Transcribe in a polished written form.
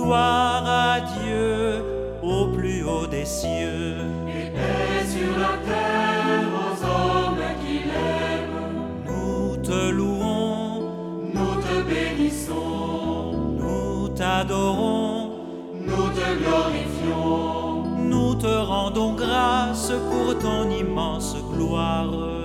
Gloire à Dieu au plus haut des cieux. Et paix sur la terre aux hommes qui l'aiment. Nous te louons, Nous te bénissons, nous t'adorons, nous te glorifions. nous te rendons grâce pour ton immense gloire.